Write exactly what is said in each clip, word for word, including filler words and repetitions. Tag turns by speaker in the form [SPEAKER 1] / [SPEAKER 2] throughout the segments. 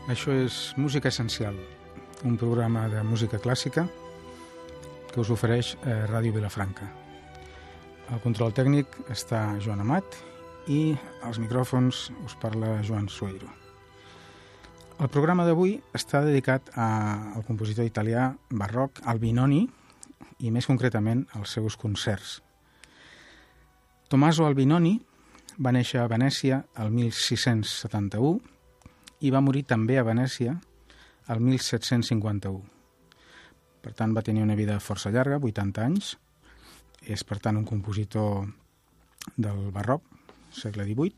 [SPEAKER 1] Això és Música Essencial, un programa de música clàssica que us ofereix a Ràdio Vilafranca. Al control tècnic està Joan Amat i als micròfons us parla Joan Sueiro. El programa d'avui està dedicat a, al compositor italià barroc Albinoni i més concretament als seus concerts. Tommaso Albinoni va néixer a Venècia el mil sis-cents setanta-u i va morir també a Venècia el mil set-cents cinquanta-u. Per tant, va tenir una vida força llarga, vuitanta anys. És, per tant, un compositor del barroc, segle divuit.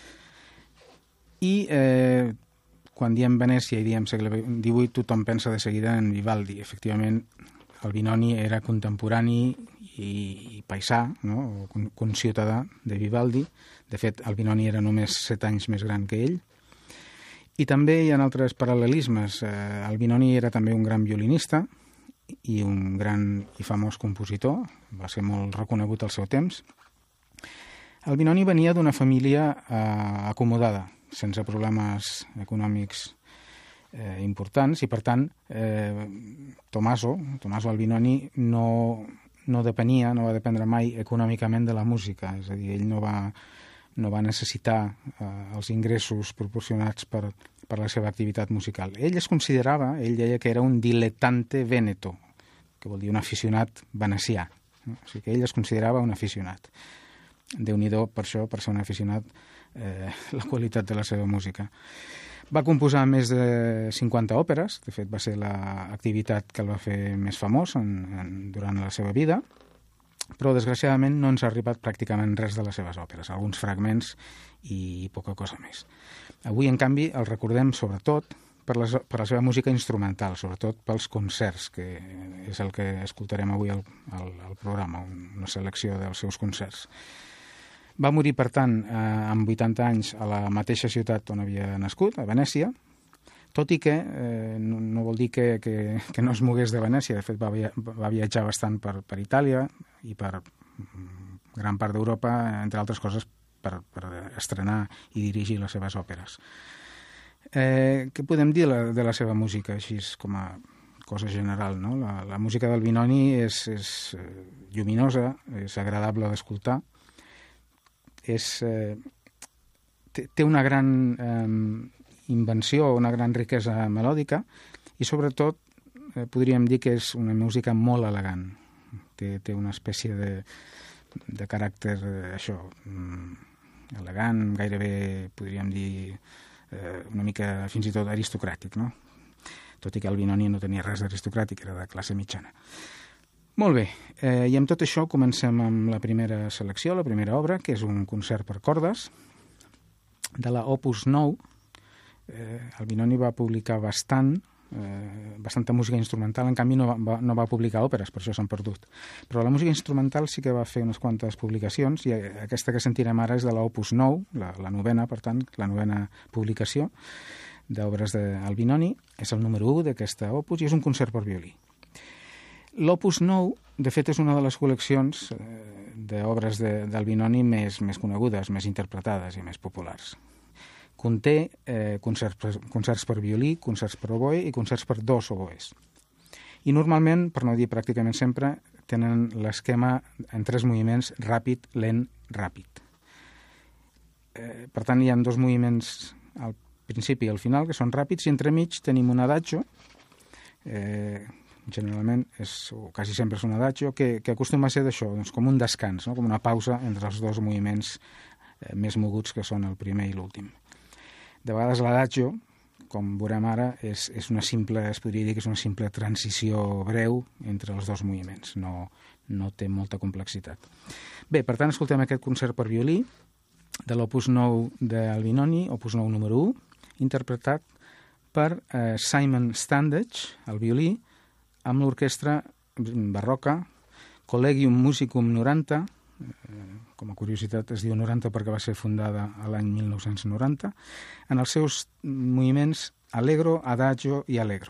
[SPEAKER 1] I eh, quan diem Venècia i diem segle divuit, tothom pensa de seguida en Vivaldi. Efectivament, Albinoni era contemporani i, i paisà, no? o conciutadà de Vivaldi. De fet, Albinoni era només set anys més gran que ell. I també hi ha altres paral·lelismes. Eh, Albinoni era també un gran violinista i un gran i famós compositor. Va ser molt reconegut al seu temps. Albinoni venia d'una família eh, acomodada, sense problemes econòmics eh, importants, i per tant eh, Tommaso, Tommaso Albinoni no, no depenia, no va dependre mai econòmicament de la música. És a dir, ell no va... no va necessitar eh, els ingressos proporcionats per, per la seva activitat musical. Ell es considerava, ell deia que era un dilettante veneto, que vol dir un aficionat venecià. No? O sigui que ell es considerava un aficionat. Déu-n'hi-do, per això, per ser un aficionat, eh, la qualitat de la seva música. Va composar més de cinquanta òperes, de fet va ser l'activitat que el va fer més famós en, en, durant la seva vida, però desgraciadament no ens ha arribat pràcticament res de les seves òperes, alguns fragments i poca cosa més. Avui, en canvi, el recordem sobretot per, les, per la seva música instrumental, sobretot pels concerts, que és el que escoltarem avui al, al, al programa, una selecció dels seus concerts. Va morir, per tant, eh, amb vuitanta anys a la mateixa ciutat on havia nascut, a Venècia, tot i que eh, no, no vol dir que, que, que no es mogués de Venècia. De fet, va, via, va viatjar bastant per, per Itàlia i per gran part d'Europa, entre altres coses, per, per estrenar i dirigir les seves òperes. Eh, què podem dir la, de la seva música, així com a cosa general? No? La, la música d'Albinoni és, és lluminosa, és agradable d'escoltar, és, eh, té, té una gran... Eh, invenció, una gran riquesa melòdica i sobretot eh, podríem dir que és una música molt elegant. Té, té una espècie de, de caràcter eh, això, mm, elegant, gairebé podríem dir eh, una mica fins i tot aristocràtic, no? Tot i que Albinoni no tenia res d'aristocràtic, era de classe mitjana. Molt bé, eh, i amb tot això comencem amb la primera selecció, la primera obra, que és un concert per cordes de la Opus nou. Eh, Albinoni va publicar bastant, eh, bastanta música instrumental, en canvi no va, no va publicar òperes, per això s'han perdut. Però la música instrumental sí que va fer unes quantes publicacions, i aquesta que sentirem ara és de l'Opus nou, la, la novena, per tant, la novena publicació d'obres d'Albinoni, és el número u d'aquesta opus, i és un concert per violí. L'Opus nou, de fet, és una de les col·leccions eh, d'obres d'Albinoni més, més conegudes, més interpretades i més populars. Conté eh, concerts, per, concerts per violí, concerts per oboe i concerts per dos oboes. I normalment, per no dir pràcticament sempre, tenen l'esquema en tres moviments: ràpid, lent, ràpid. Eh, per tant, hi ha dos moviments al principi i al final que són ràpids, i entremig tenim un adagio, eh, generalment, és, o quasi sempre és un adagio, que, que acostuma a ser d'això, doncs, com un descans, no? Com una pausa entre els dos moviments eh, més moguts que són el primer i l'últim. De vegades l'adagio, com veurem ara, és, és una simple, es podria dir que és una simple transició breu entre els dos moviments, no, no té molta complexitat. Bé, per tant, escoltem aquest concert per violí de l'Opus nou d'Albinoni, Opus nou número u, interpretat per eh, Simon Standage, al violí, amb l'orquestra barroca Collegium Musicum noranta, com a curiositat es diu noranta perquè va ser fundada a l'any mil nou-cents noranta, en els seus moviments Allegro, Adagio i Allegro.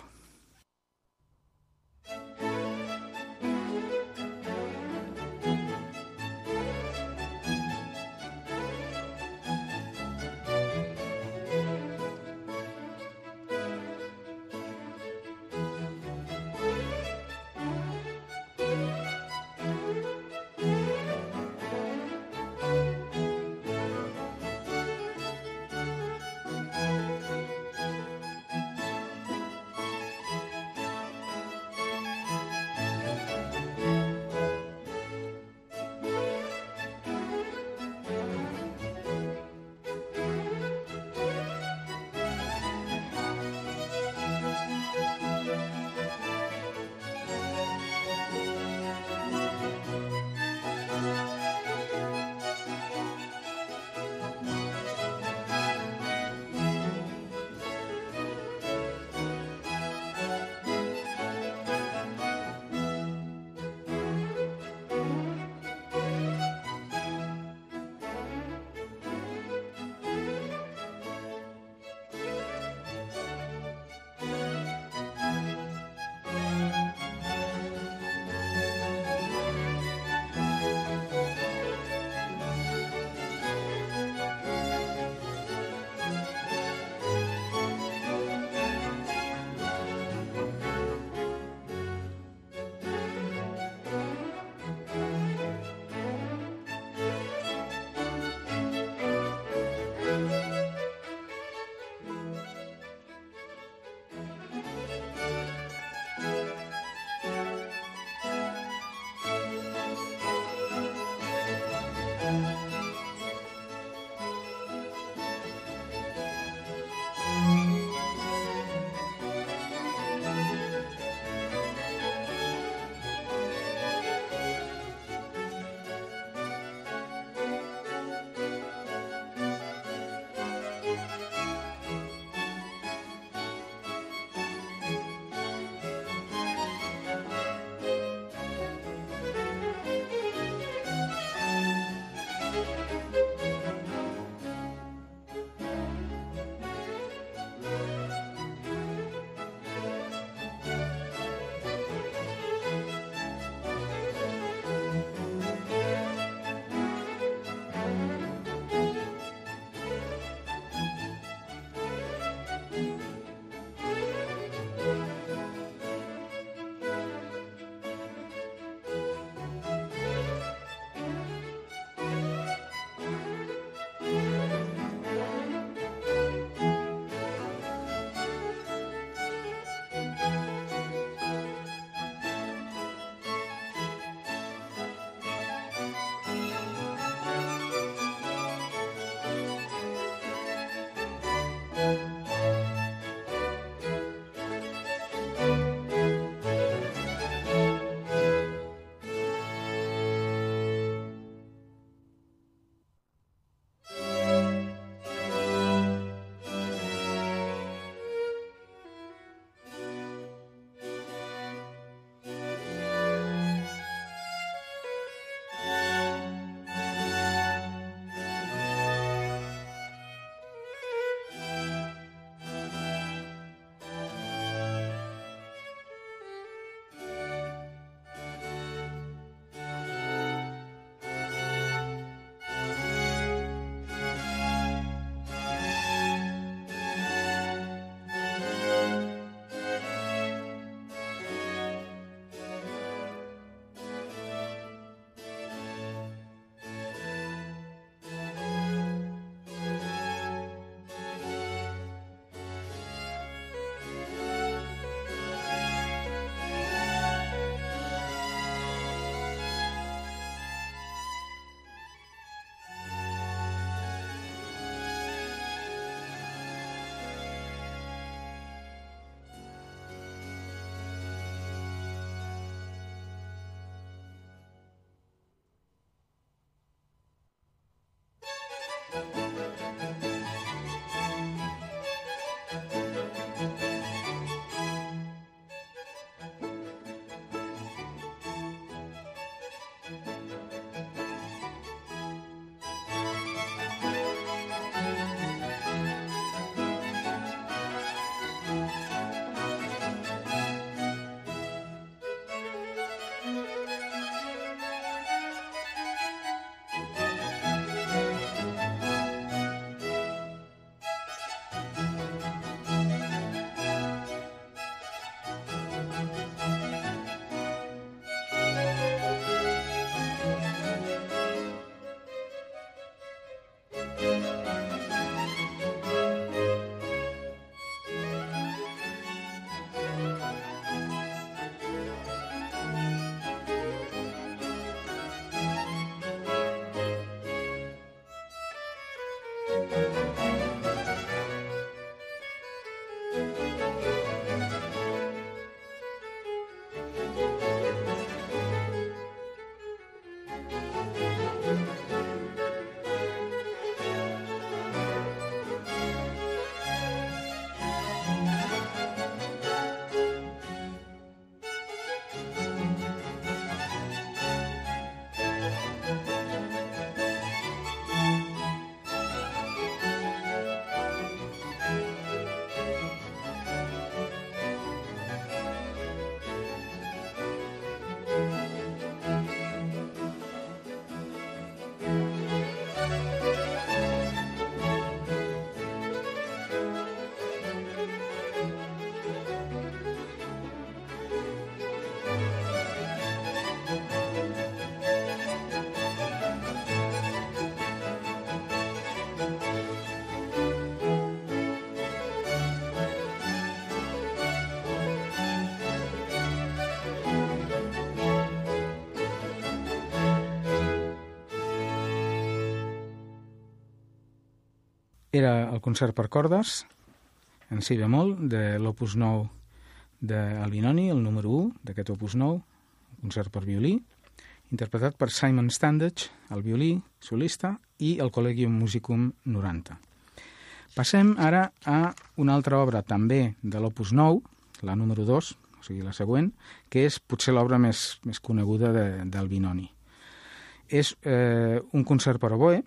[SPEAKER 1] Era el concert per cordes, en si bemol, de l'opus nou d'Albinoni, el número u d'aquest opus nou, concert per violí, interpretat per Simon Standage, el violí solista, i el Collegium Musicum noranta. Passem ara a una altra obra també de l'opus nou, la número dos, o sigui la següent, que és potser l'obra més, més coneguda d'Albinoni. És eh, un concert per oboe.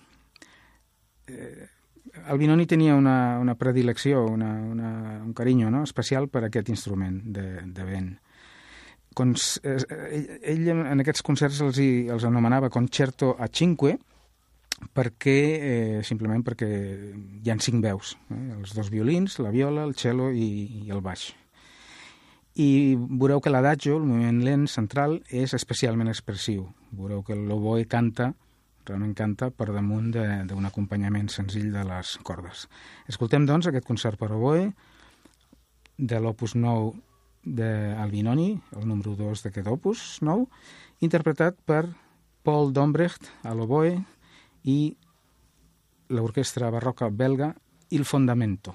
[SPEAKER 1] Eh, Albinoni tenia una, una predilecció, una, una, un carinyo, no?, especial per aquest instrument de, de vent. Cons, eh, ell, ell en aquests concerts els, hi, els anomenava concerto a cinque, perquè, eh, simplement perquè hi ha cinc veus, eh? Els dos violins, la viola, el cello i, i el baix. I veureu que l'adagio, el moviment lent central, és especialment expressiu. Veureu que l'oboe canta, realment canta per damunt d'un acompanyament senzill de les cordes. Escoltem, doncs, aquest concert per oboe de l'opus nou d'Albinoni, el número dos d'aquest opus nou, interpretat per Paul Dombrecht a l'oboe i l'orquestra barroca belga Il Fondamento.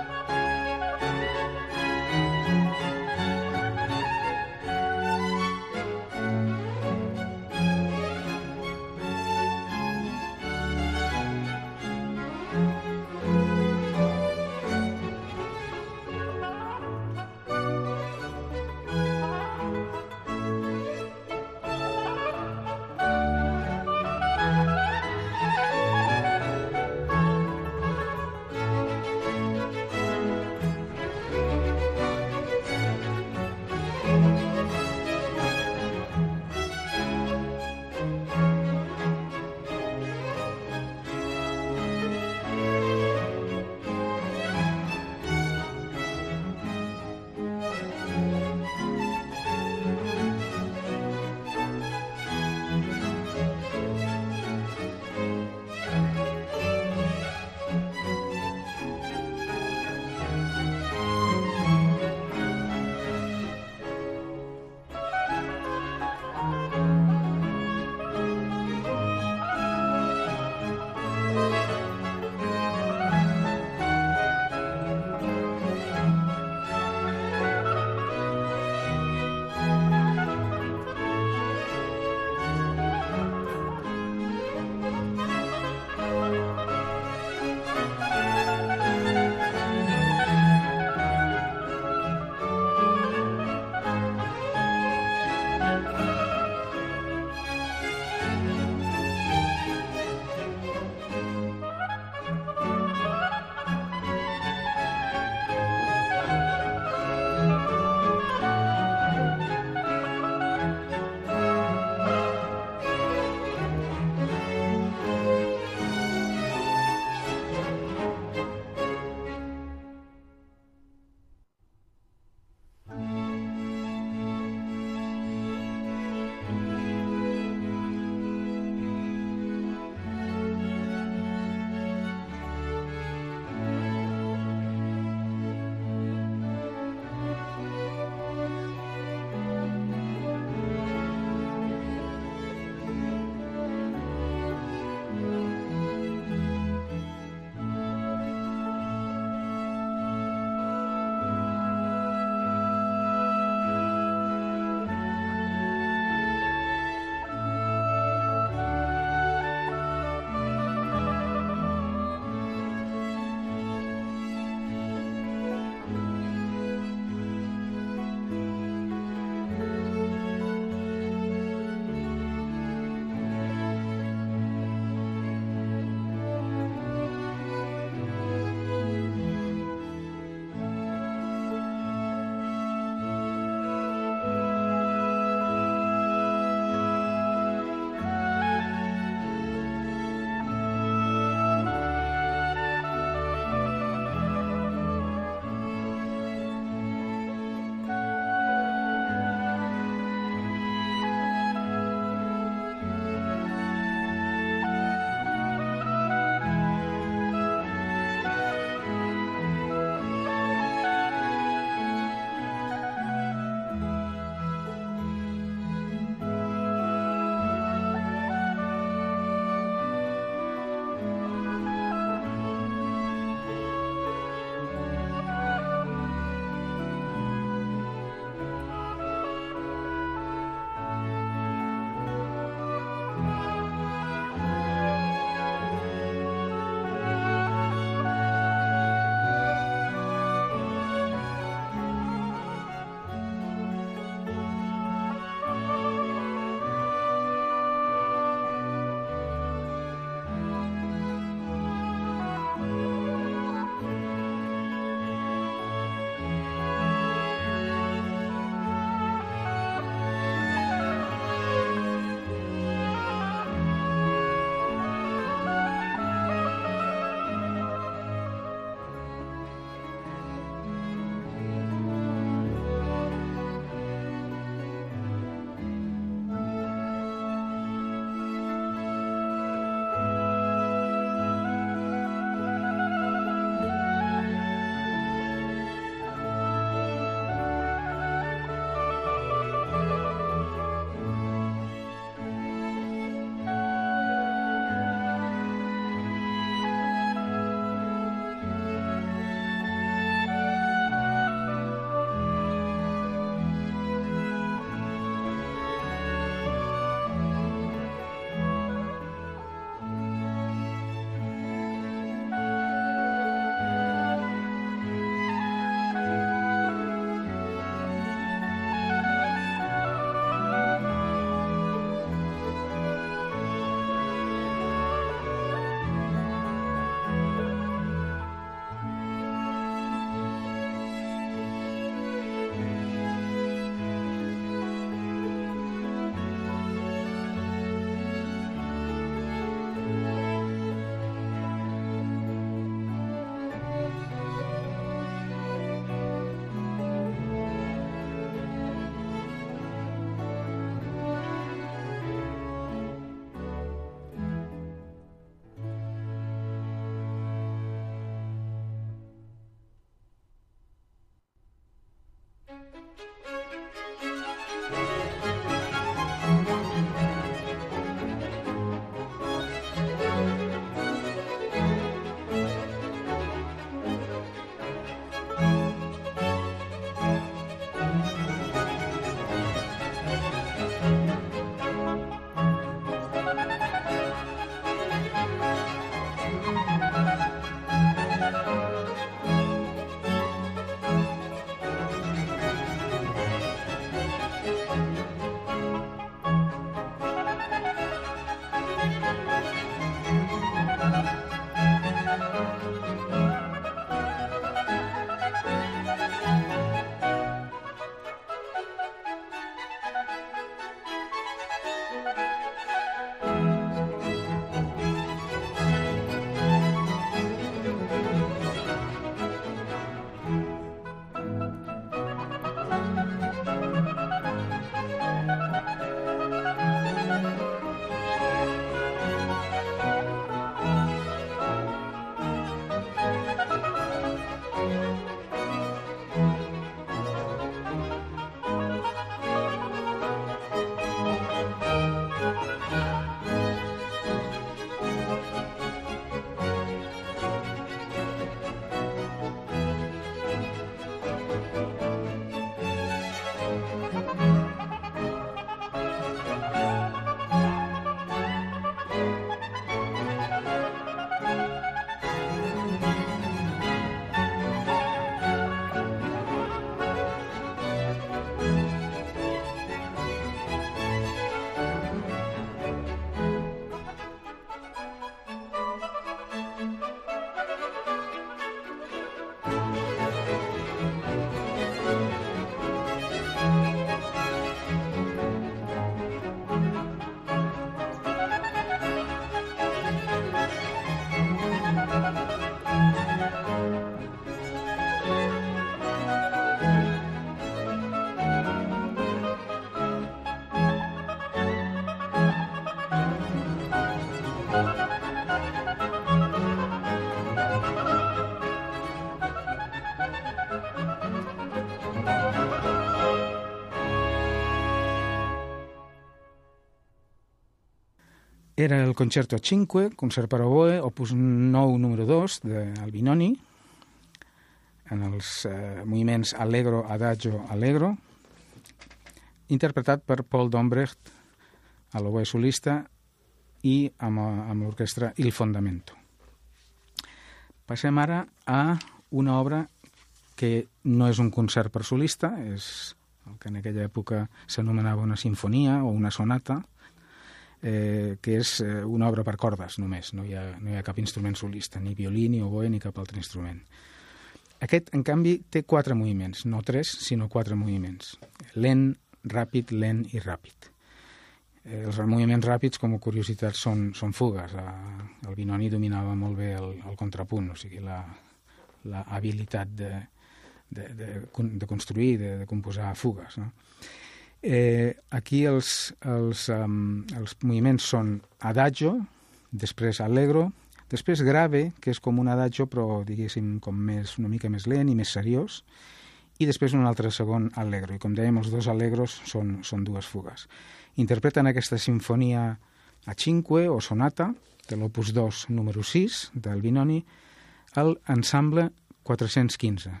[SPEAKER 1] Era el Concerto cinque, concert per oboe, opus nou número dos, d'Albinoni, en els eh, moviments Allegro, Adagio, Allegro, interpretat per Paul Dombrecht a l'oboe solista i amb, amb l'orquestra Il Fondamento. Passem ara a una obra que no és un concert per solista, és el que en aquella època s'anomenava una sinfonia o una sonata, eh, que és eh, una obra per cordes només, no hi ha, no hi ha cap instrument solista, ni violí, ni oboe, ni cap altre instrument. Aquest, en canvi, té quatre moviments, no tres, sinó quatre moviments. Lent, ràpid, lent i ràpid. Eh, els moviments ràpids, com a curiositat, són, són fugues. El Binoni dominava molt bé el, el contrapunt, o sigui, la, la habilitat de, de, de, de construir, de, de composar fugues, no? Eh, aquí els, els, um, els moviments són adagio, després allegro, després grave, que és com un adagio però diguéssim com més, una mica més lent i més seriós, i després un altre segon allegro, i com dèiem els dos allegros són, són dues fugues. Interpreten aquesta sinfonia a cinque o sonata de l'opus dos número sis del Binoni el ensemble quatre-cents quinze.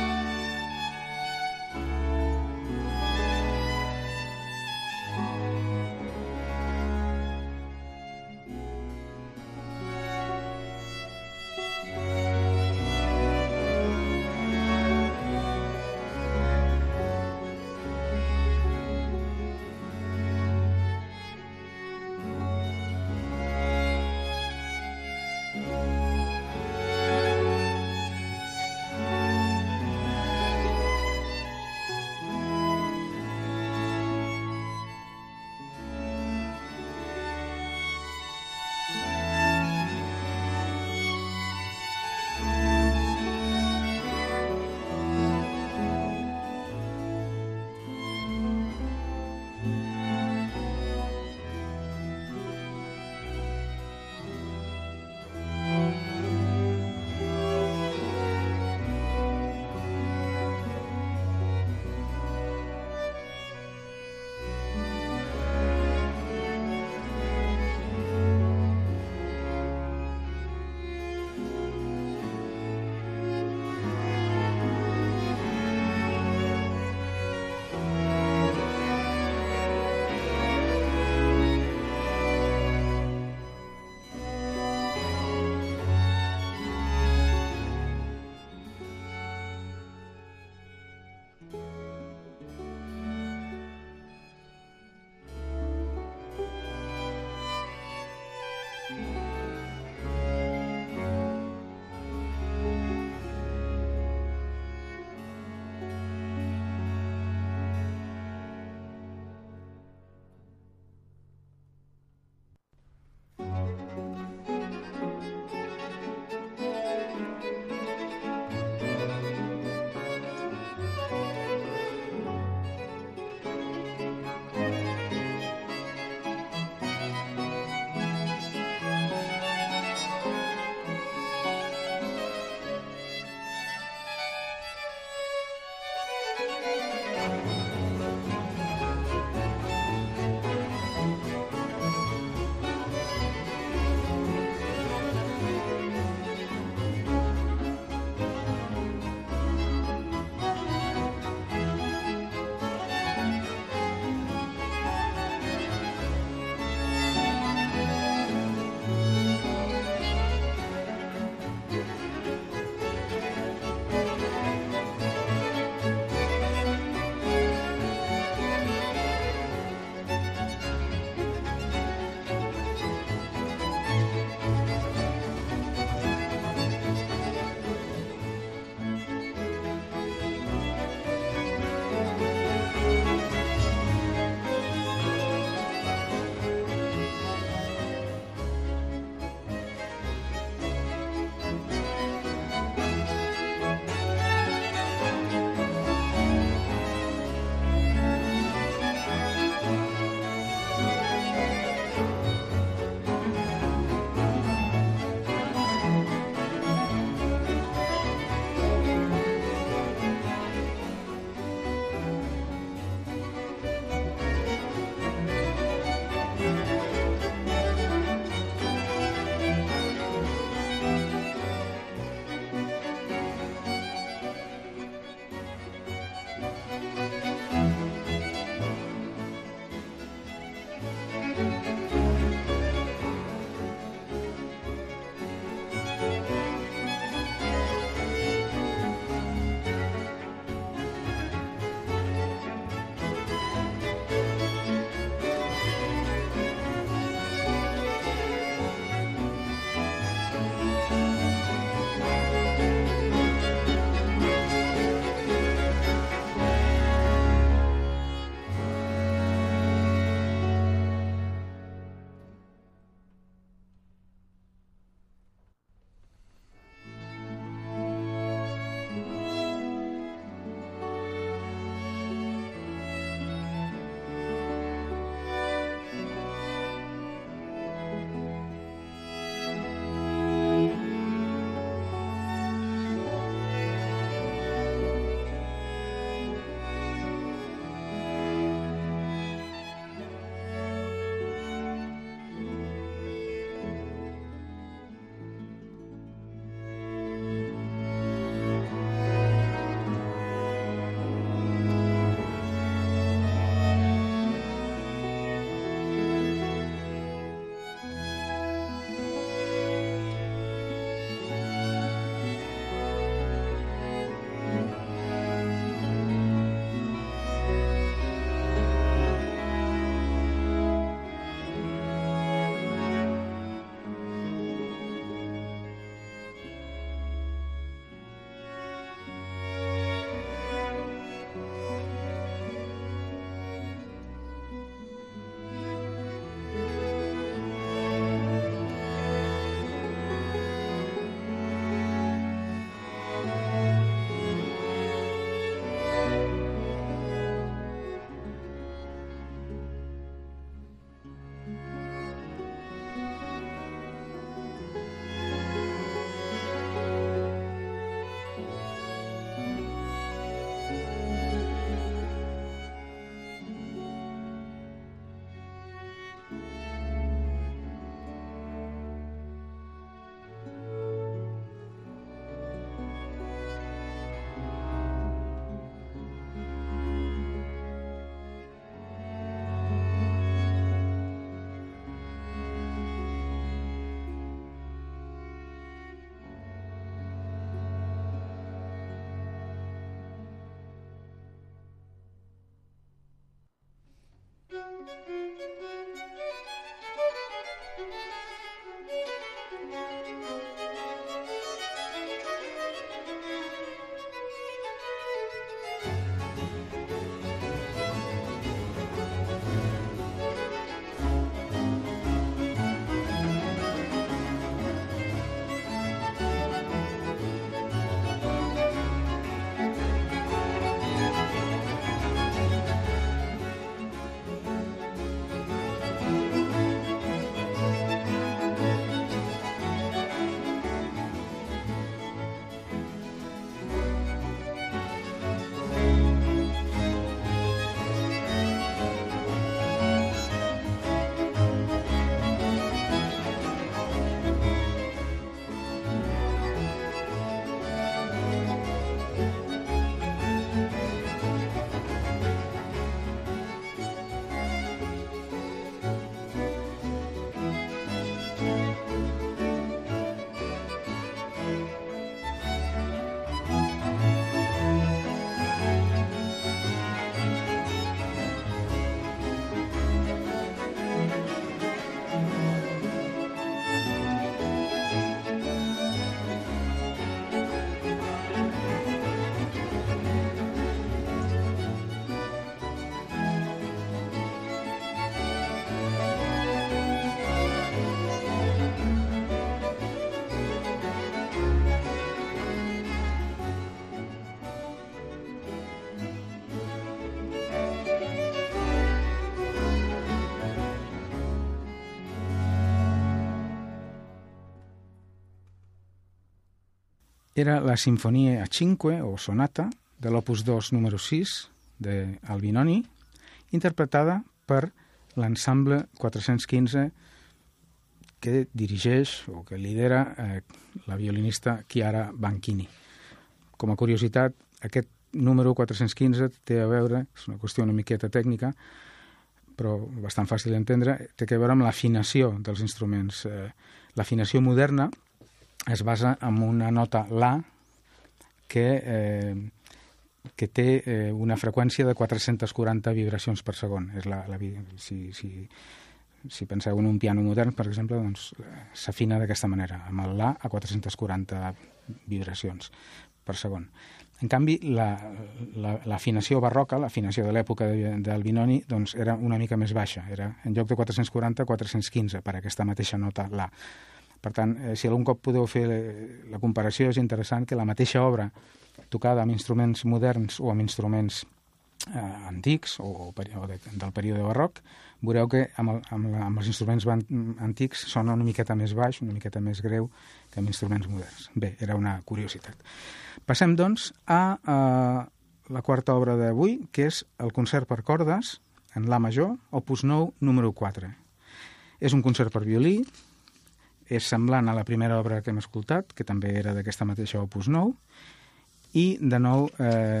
[SPEAKER 1] era la Sinfonia a cinque, o sonata, de l'opus dos número sis, d'Albinoni, interpretada per l'ensemble quatre-cents quinze que dirigeix o que lidera eh, la violinista Chiara Banchini. Com a curiositat, aquest número quatre-cents quinze té a veure, és una qüestió una miqueta tècnica, però bastant fàcil d'entendre, té a veure amb l'afinació dels instruments. Eh, l'afinació moderna es basa en una nota La que, eh, que té eh, una freqüència de quatre-cents quaranta vibracions per segon. És la, la, si, si, si penseu en un piano modern, per exemple, doncs, s'afina d'aquesta manera, amb el La a quatre-cents quaranta vibracions per segon. En canvi, l'afinació la, la, barroca, l'afinació de l'època d'Albinoni, doncs era una mica més baixa. Era, en lloc de quatre-cents quaranta, quatre-cents quinze, per aquesta mateixa nota La. Per tant, eh, si algun cop podeu fer la comparació, és interessant que la mateixa obra tocada amb instruments moderns o amb instruments eh, antics o, o, o de, del període barroc, veureu que amb, el, amb, la, amb els instruments van, antics sona una miqueta més baix, una miqueta més greu que amb instruments moderns. Bé, era una curiositat. Passem, doncs, a, a la quarta obra d'avui, que és el concert per cordes en La major, opus nou, número quatre. És un concert per violí, és semblant a la primera obra que hem escoltat, que també era d'aquesta mateixa opus nou, i, de nou, eh,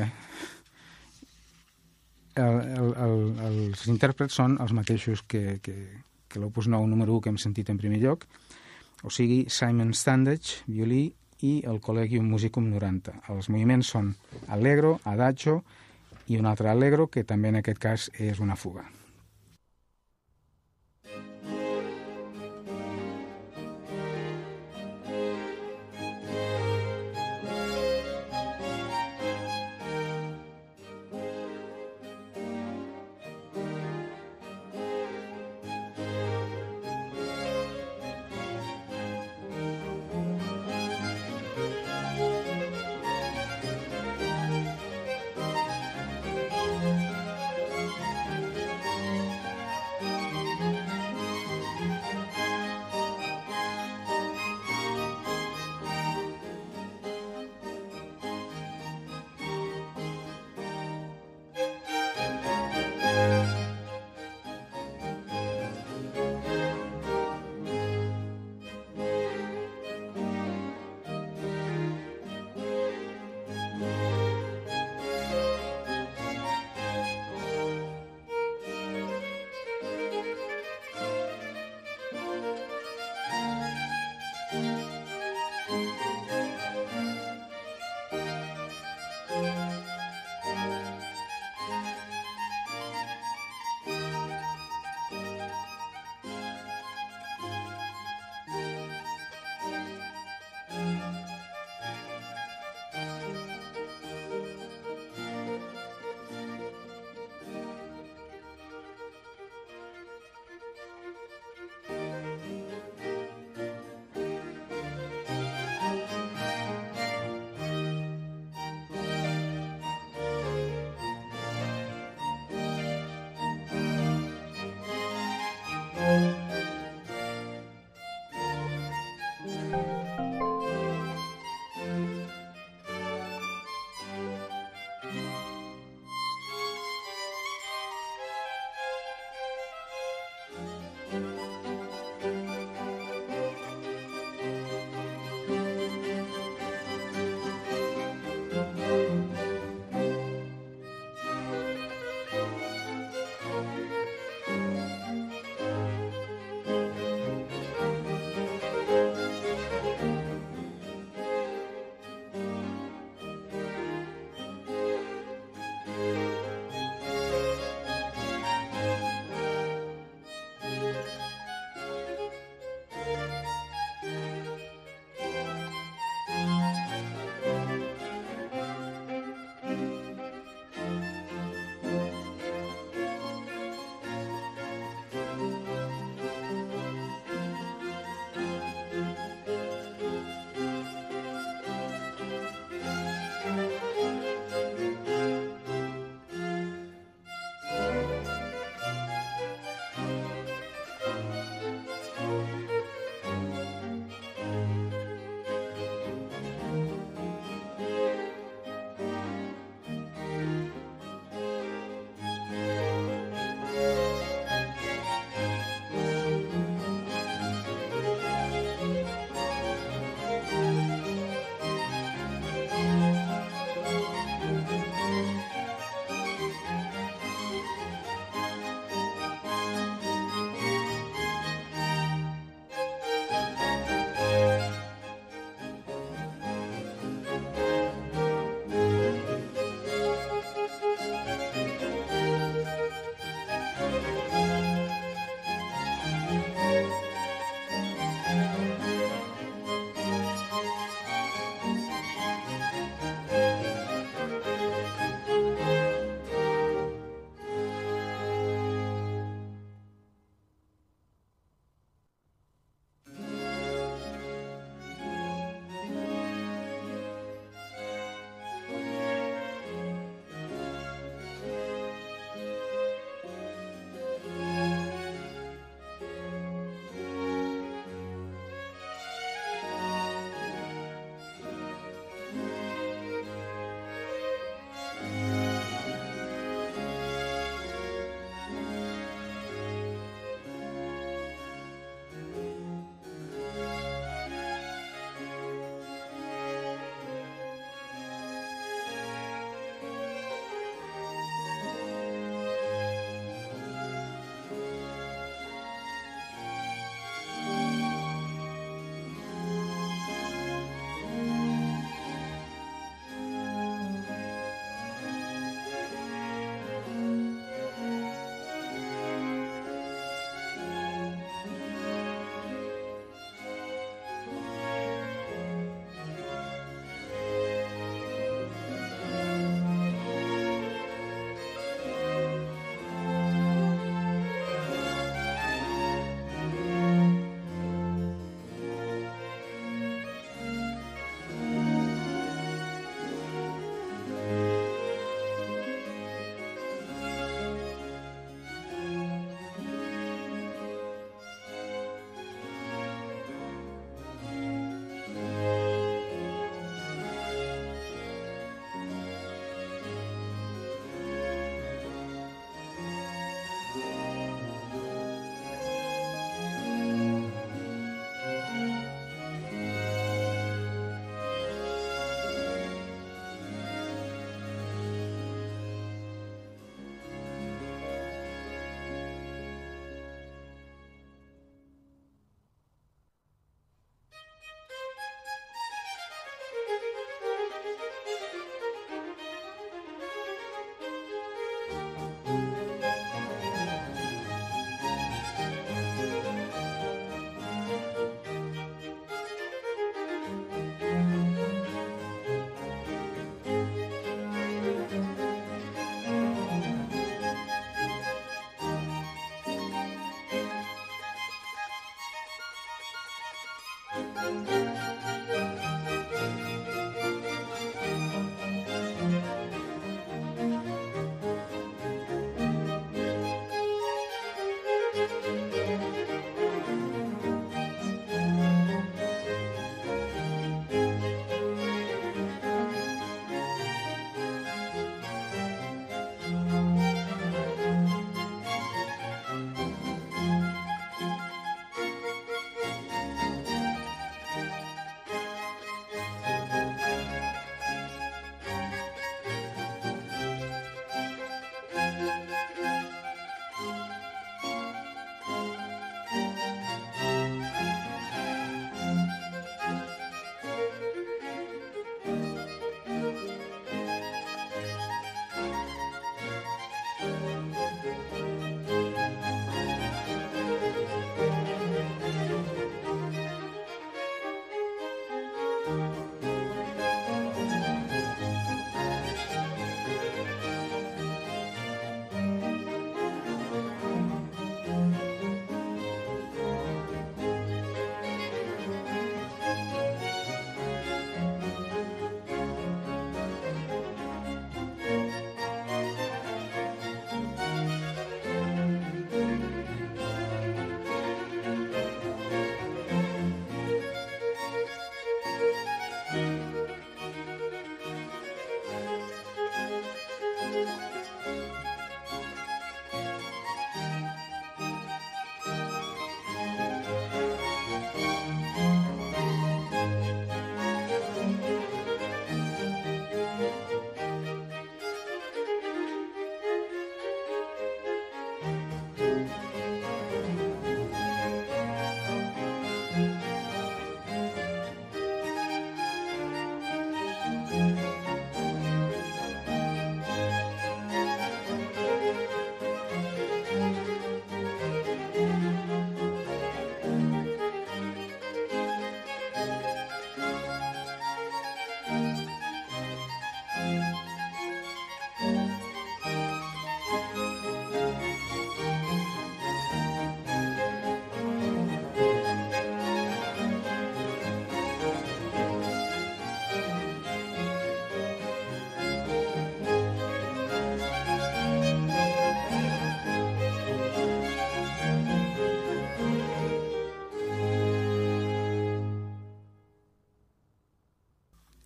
[SPEAKER 1] el, el, el, els intèrprets són els mateixos que, que, que l'opus nou número u que hem sentit en primer lloc, o sigui, Simon Standage, violí, i el Collegium Musicum noranta. Els moviments són allegro, adagio i un altre allegro, que també en aquest cas és una fuga.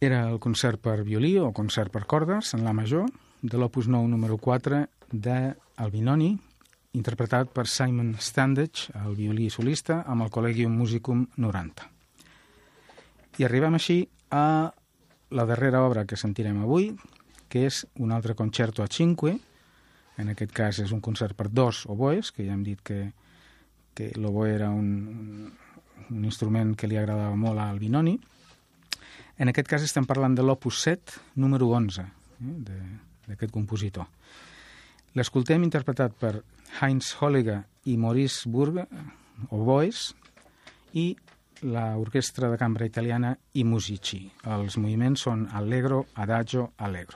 [SPEAKER 1] Era el concert per violí o concert per cordes en la major de l'opus nou número quatre de Albinoni, interpretat per Simon Standage, el violí solista, amb el Collegium Musicum noranta. I arribem així a la darrera obra que sentirem avui, que és un altre concerto a cinque. En aquest cas és un concert per dos oboes, que ja hem dit que, que l'oboe era un, un, un instrument que li agradava molt a Albinoni. En aquest cas estem parlant de l'opus set, número onze, eh, d'aquest compositor. L'escoltem interpretat per Heinz Holliger i Maurice Burg, oboes, i l'orquestra de cambra italiana I Musici. Els moviments són allegro, adagio, allegro.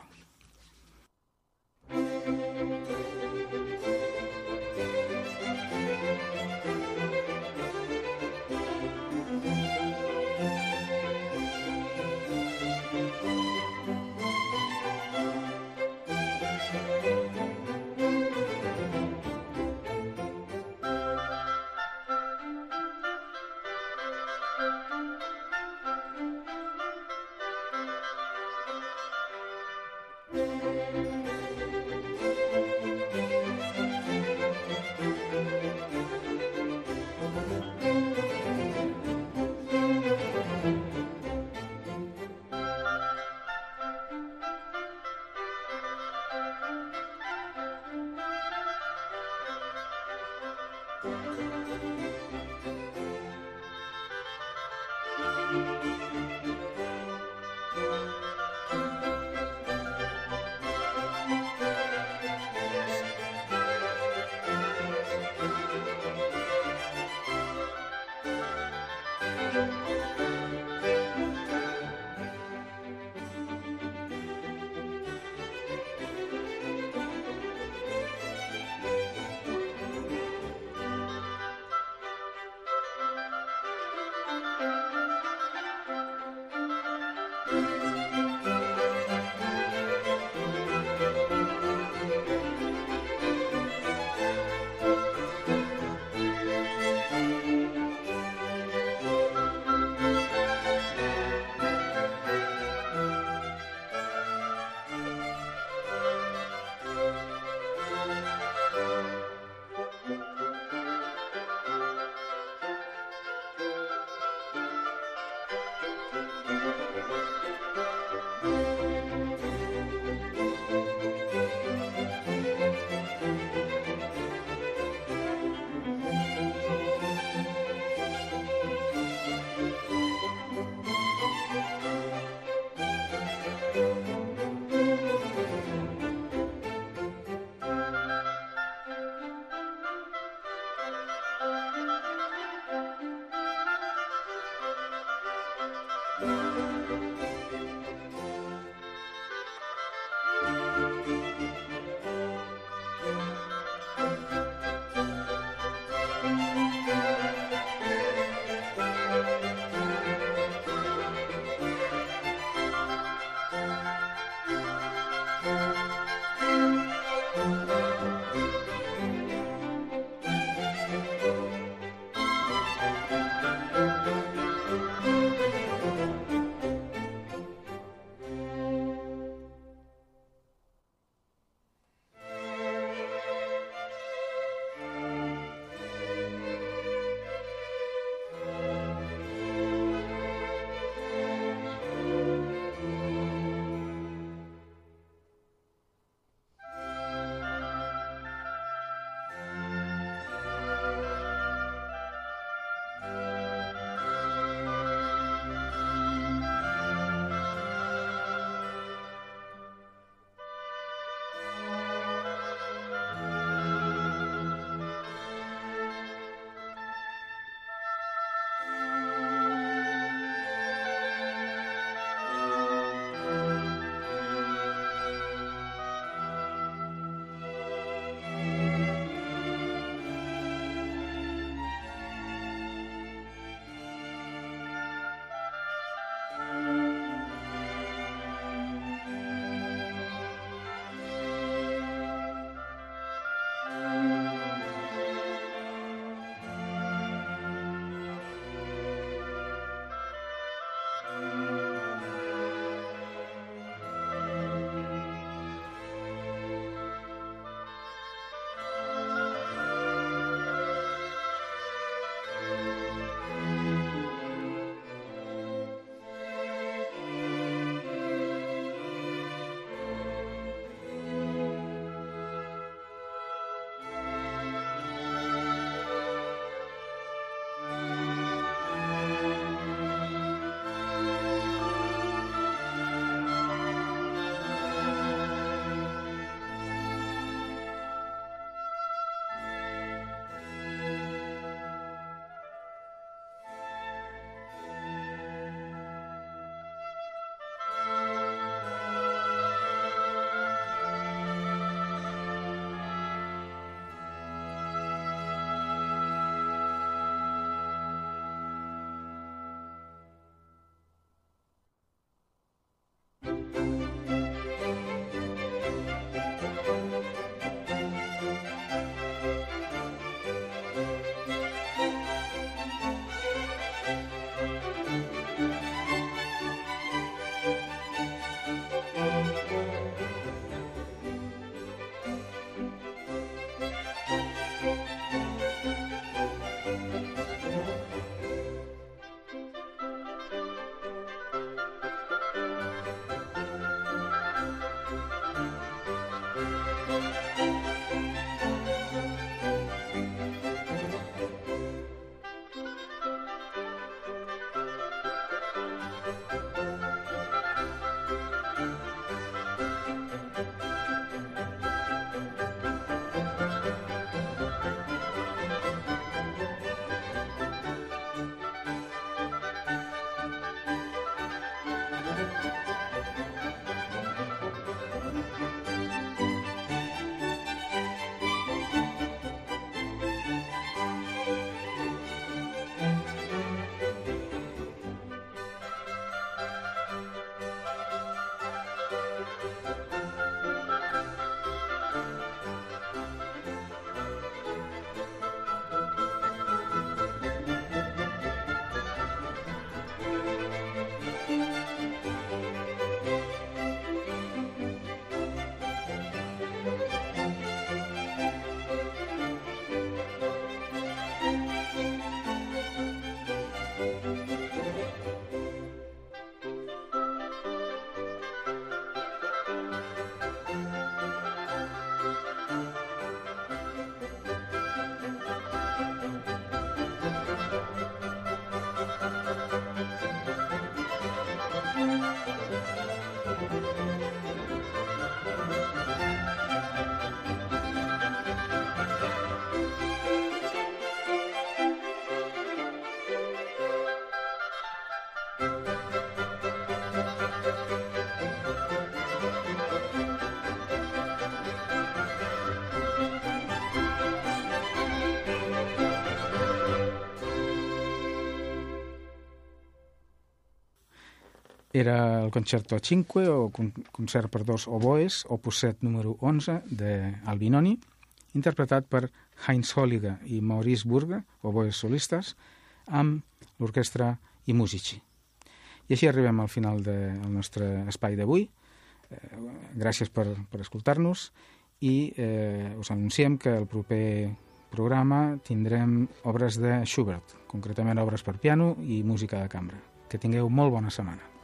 [SPEAKER 1] era el Concerto cinque, o concert per dos oboes, opus set número onze, d'Albinoni, interpretat per Heinz Holliger i Maurice Burger, oboes solistes, amb l'orquestra i musici. I així arribem al final del nostre espai d'avui. Eh, gràcies per, per escoltar-nos i eh, us anunciem que el proper programa tindrem obres de Schubert, concretament obres per piano i música de cambra. Que tingueu molt bona setmana.